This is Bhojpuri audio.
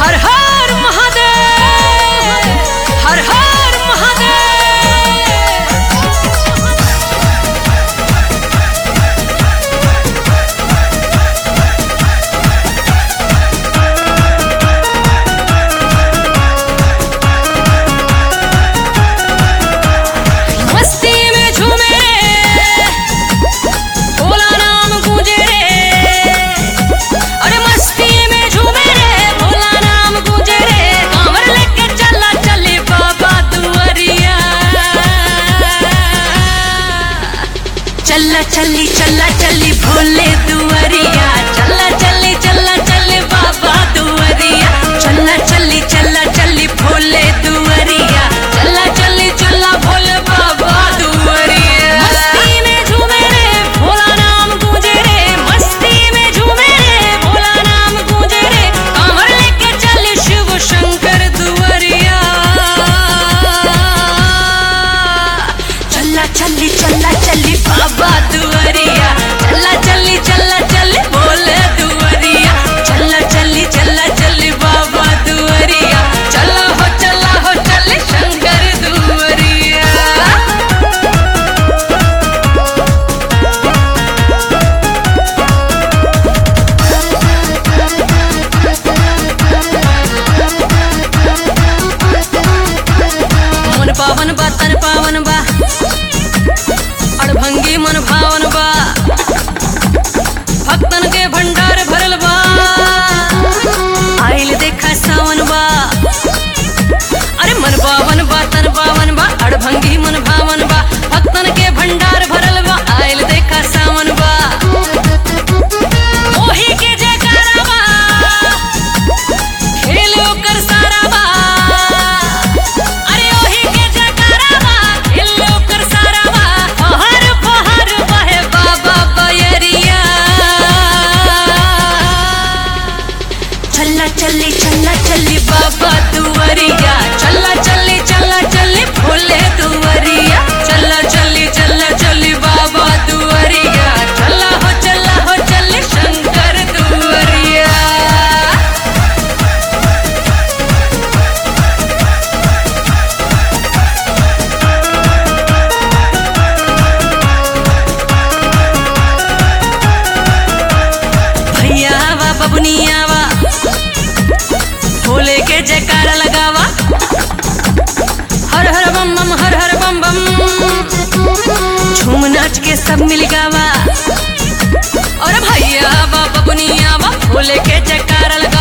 हर हर महादेव, हर हर महादेव। मस्ती में झूमे रे, भोला नाम गूंजे रे। अरे मस्ती में झूमे रे, भोला नाम गूंजे रे। कांवर लेके चला चली बाबा दुआरिया। चला चली भोले दुआरिया। चला चली बाबा दुआरिया। चला चली भोले दुआरिया। चला भोले बाबा दुआरिया। मस्ती में झूमे रे, भोला नाम गूंजे रे। मस्ती में झूमे रे, भोला नाम गूंजे रे। कांवर लेके चले शिव शंकर दुआरिया। चला चली बाबा दुआरिया। चला चली भोले दुआरिया। चला चली बाबा दुआरिया। चला हो चले शंकर दुआरिया। मन पावन बा तन पावन बा, अड़भंगी मन भावन बा। भक्तन के भंडार भरल बा, आइल देखा सावन बा। अरे मन पावन बा तन पावन बा, अड़भंगी मन भावन बा। भक्तन के भंडार भरल बा, आइल देखा सावन बा। ओही के जयकारा बा, खेल ओकर सारा बा। अरे ओही के जयकारा बा, खेल ओकर सारा बा। फहर फहर बहे बाबा बयरिया। चला चली बाबा दुआरिया। चला चली भोले दुआरिया। चला चली बाबा दुआरिया। चला हो चले शंकर दुआरिया। भैया वा बबुनिया वा, भोले के जयकारा लगावा। हर हर बम बम, हर हर बम बम। झूम नाच के सब मिल गावा। और भैया वा बबुनिया वा, भोले के जयकारा लगावा।